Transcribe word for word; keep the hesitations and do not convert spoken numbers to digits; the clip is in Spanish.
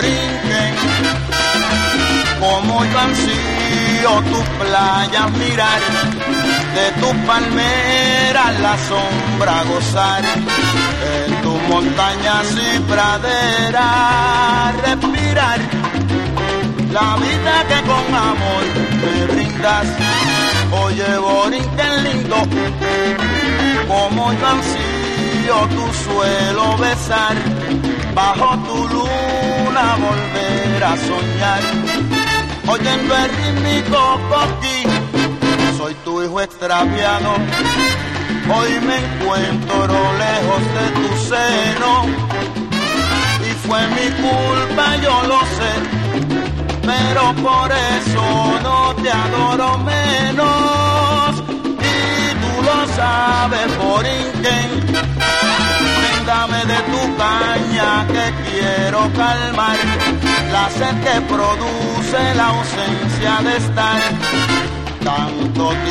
Borinquen, como yo ansío tus playas mirar, de tus palmeras la sombra gozar, en tus montañas y praderas respirar, la vida que con amor me brindas. Oye, Borinquen lindo, como yo ansío tu suelo besar, bajo tu luna volver a soñar, oyendo el rítmico coquí, soy tu hijo extraviado, hoy me encuentro lejos de tu seno, y fue mi culpa, yo lo sé, pero por eso no te adoro menos, y tú lo sabes, Borinquen. Dame de tu caña que quiero calmar la sed que produce la ausencia de estar tanto tiempo